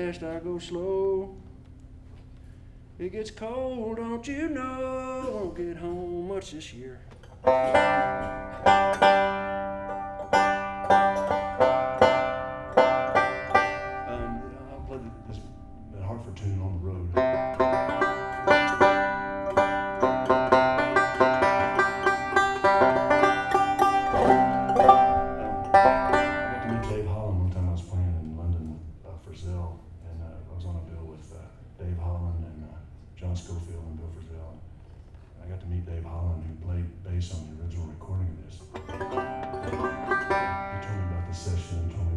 fast, I go slow. It gets cold, don't you know? Won't get home much this year. I'll play this Hartford tune on the road. Dave Holland one time I was playing in London for Zell, and I was on a bill with Dave Holland and John Schofield and Bill Frisell. I got to meet Dave Holland, who played bass on the original recording of this. He told me about the session and told me